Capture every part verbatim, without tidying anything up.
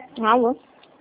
Alô?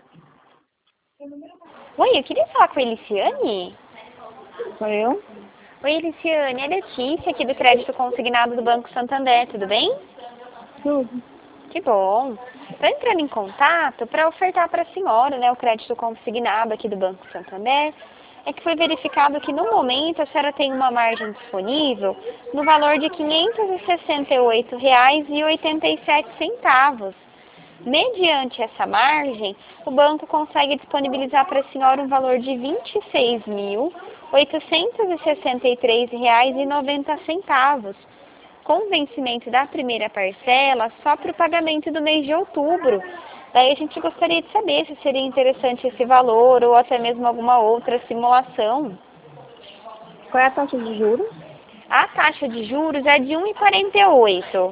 Oi, eu queria falar com a Eliciane. Sou eu? Oi, Eliciane, é a Letícia aqui do Crédito Consignado do Banco Santander, tudo bem? Tudo. Que bom. Estou entrando em contato para ofertar para a senhora, né, o crédito consignado aqui do Banco Santander. É que foi verificado que no momento a senhora tem uma margem disponível no valor de quinhentos e sessenta e oito reais e oitenta e sete centavos. Mediante essa margem, o banco consegue disponibilizar para a senhora um valor de vinte e seis mil oitocentos e sessenta e três reais e noventa centavos, com vencimento da primeira parcela só para o pagamento do mês de outubro. Daí a gente gostaria de saber se seria interessante esse valor ou até mesmo alguma outra simulação. Qual é a taxa de juros? A taxa de juros é de um vírgula quarenta e oito.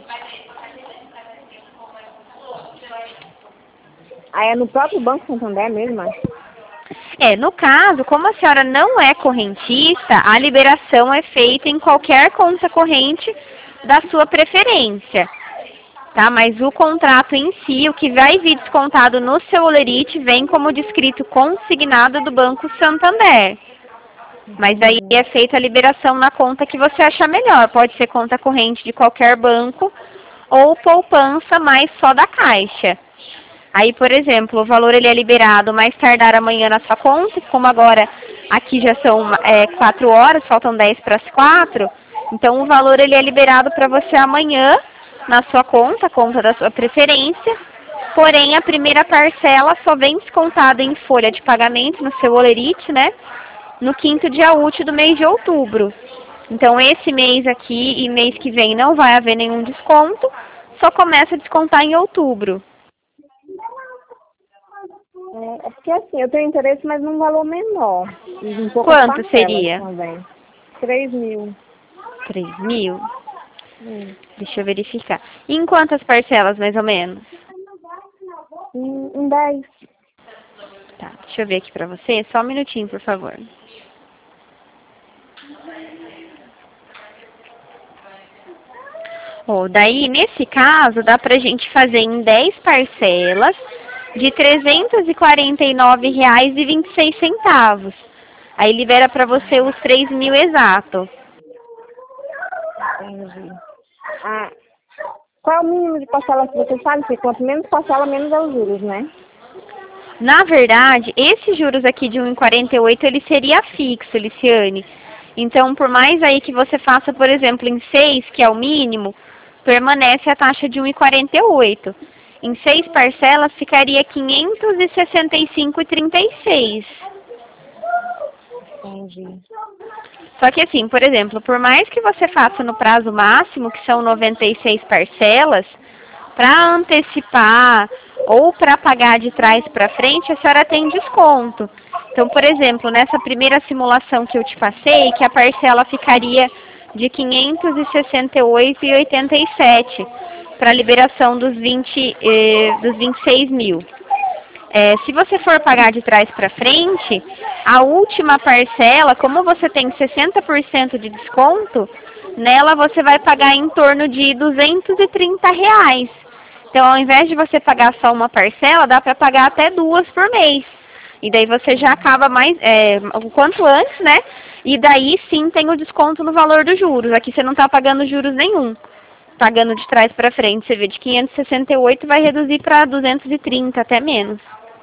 Aí é no próprio Banco Santander mesmo? é? É, no caso, como a senhora não é correntista, a liberação é feita em qualquer conta corrente da sua preferência, tá? Mas o contrato em si, o que vai vir descontado no seu holerite, vem como descrito consignado do Banco Santander. Mas aí é feita a liberação na conta que você achar melhor. Pode ser conta corrente de qualquer banco ou poupança, mas só da Caixa. Aí, por exemplo, o valor ele é liberado mais tardar amanhã na sua conta, como agora aqui já são é, quatro horas, faltam dez para as quatro, então o valor ele é liberado para você amanhã na sua conta, conta da sua preferência, porém a primeira parcela só vem descontada em folha de pagamento no seu holerite, né, no quinto dia útil do mês de outubro. Então esse mês aqui e mês que vem não vai haver nenhum desconto, só começa a descontar em outubro. É, é porque assim, eu tenho interesse, mas num valor menor. E em poucas Quanto parcelas seria? também. Três mil. Três mil? Hum. Deixa eu verificar. E em quantas parcelas, mais ou menos? Em, em dez. Tá, deixa eu ver aqui pra você. Só um minutinho, por favor. Oh, daí, nesse caso, dá pra gente fazer em dez parcelas de trezentos e quarenta e nove reais e vinte e seis centavos. Aí libera pra você os três mil exato. Entendi. Ah, qual é o mínimo de parcela que você sabe? Porque quanto menos parcela, menos é os juros, né? Na verdade, esses juros aqui de um vírgula quarenta e oito, ele seria fixo, Liciane. Então, por mais aí que você faça, por exemplo, em seis, que é o mínimo, permanece a taxa de um vírgula quarenta e oito. Em seis parcelas, ficaria quinhentos e sessenta e cinco reais e trinta e seis centavos. Entendi. Só que assim, por exemplo, por mais que você faça no prazo máximo, que são noventa e seis parcelas, para antecipar ou para pagar de trás para frente, a senhora tem desconto. Então, por exemplo, nessa primeira simulação que eu te passei, que a parcela ficaria de quinhentos e sessenta e oito reais e oitenta e sete centavos para a liberação dos, vinte, eh, dos vinte e seis mil. É, se você for pagar de trás para frente, a última parcela, como você tem sessenta por cento de desconto, nela você vai pagar em torno de duzentos e trinta reais. Então, ao invés de você pagar só uma parcela, dá para pagar até duas por mês. E daí você já acaba mais, é, o quanto antes, né? E daí sim tem o desconto no valor dos juros. Aqui você não está pagando juros nenhum. Pagando de trás para frente, você vê de quinhentos e sessenta e oito vai reduzir para duzentos e trinta, até menos.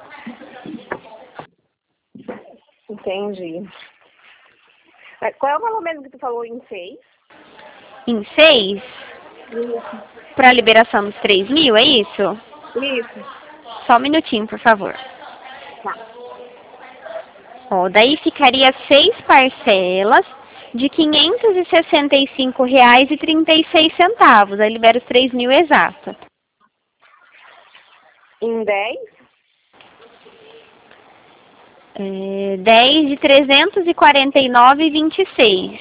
Entendi. Mas qual é o valor mesmo que tu falou em seis? Em seis, Isso. para a liberação dos três mil, é isso? Isso. Só um minutinho, por favor. Tá. Ó, daí ficaria seis parcelas de quinhentos e sessenta e cinco reais e trinta e seis centavos. Aí libera os três mil exato. Em dez? É, dez de trezentos e quarenta e nove reais e vinte e seis.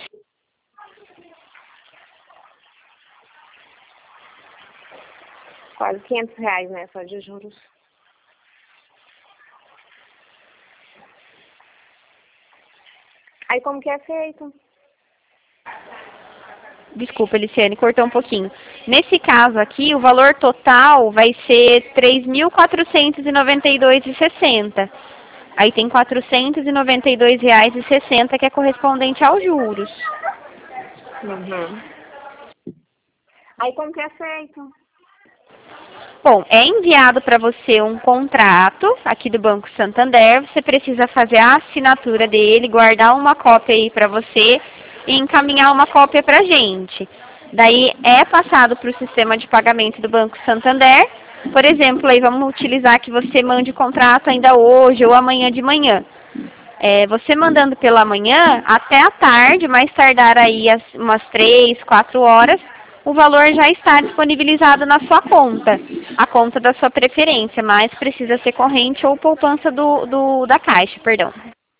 Quase quinhentos reais, né? Só de juros. Aí como que é feito? Desculpa, Eliciane, cortou um pouquinho. Nesse caso aqui, o valor total vai ser três mil quatrocentos e noventa e dois reais e sessenta centavos. Aí tem quatrocentos e noventa e dois reais e sessenta centavos que é correspondente aos juros. Uhum. Aí como que é feito? Bom, é enviado para você um contrato aqui do Banco Santander. Você precisa fazer a assinatura dele, guardar uma cópia aí para você e encaminhar uma cópia para a gente. Daí é passado para o sistema de pagamento do Banco Santander. Por exemplo, aí vamos utilizar que você mande o contrato ainda hoje ou amanhã de manhã. É, você mandando pela manhã, até a tarde, mais tardar aí as, umas três, quatro horas, o valor já está disponibilizado na sua conta, a conta da sua preferência, mas precisa ser corrente ou poupança do, do, da Caixa, perdão.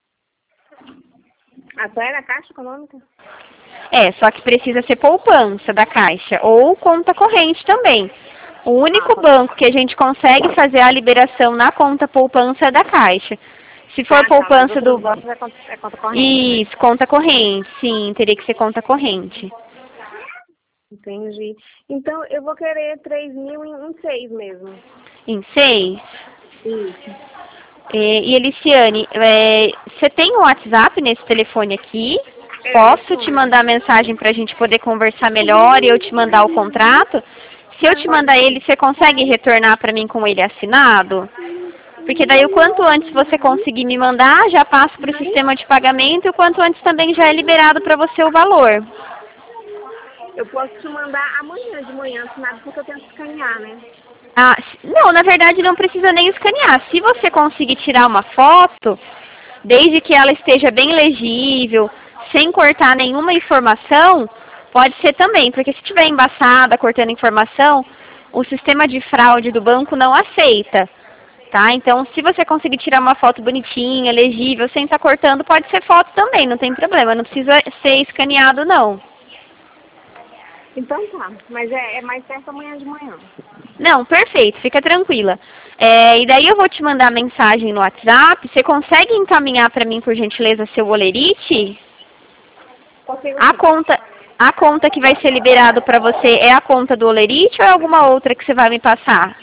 Até na Caixa Econômica? É, só que precisa ser poupança da Caixa ou conta corrente também. O único banco que a gente consegue fazer a liberação na conta poupança é da Caixa. Se for ah, poupança tá, do... É conta, é conta corrente. Isso, conta corrente, sim, teria que ser conta corrente. Entendi. Então, eu vou querer três mil em, em seis mesmo. Em seis? Isso. É, e Eliciane, é, você tem o WhatsApp nesse telefone aqui? É, Posso te mandar mensagem para a gente poder conversar melhor e eu te mandar o contrato? Se eu te mandar ele, você consegue retornar para mim com ele assinado? Porque daí o quanto antes você conseguir me mandar, já passo para o sistema de pagamento e o quanto antes também já é liberado para você o valor. Eu posso te mandar amanhã de manhã assinado porque eu tenho que escanear, né? Ah, não, na verdade não precisa nem escanear. Se você conseguir tirar uma foto, desde que ela esteja bem legível, sem cortar nenhuma informação, pode ser também, porque se estiver embaçada, cortando informação, o sistema de fraude do banco não aceita, tá? Então, se você conseguir tirar uma foto bonitinha, legível, sem estar cortando, pode ser foto também, não tem problema, não precisa ser escaneado não. Então tá, mas é, é mais certo amanhã de manhã. Não, perfeito, fica tranquila. É, e daí eu vou te mandar mensagem no WhatsApp. Você consegue encaminhar para mim, por gentileza, seu Olerite? Consigo A sim. conta, a conta que vai ser liberado para você é a conta do Olerite ou é alguma outra que você vai me passar?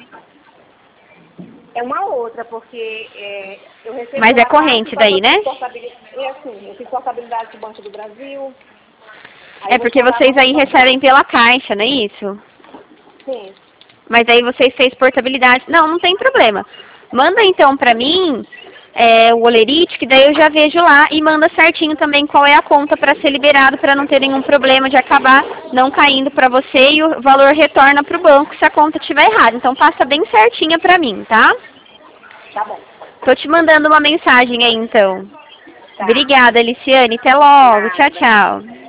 É uma outra, porque é, eu recebo... Mas é corrente daí, né? É assim, eu fiz portabilidade do Banco do Brasil. É porque vocês aí recebem pela Caixa, não é isso? Sim. Mas aí vocês fez portabilidade. Não, não tem problema. Manda então pra mim é, o Olerite, que daí eu já vejo lá e manda certinho também qual é a conta para ser liberado, para não ter nenhum problema de acabar não caindo para você e o valor retorna pro banco se a conta estiver errada. Então passa bem certinha pra mim, tá? Tá bom. Tô te mandando uma mensagem aí então. Tá. Obrigada, Eliciane. Até logo. Tchau, tchau.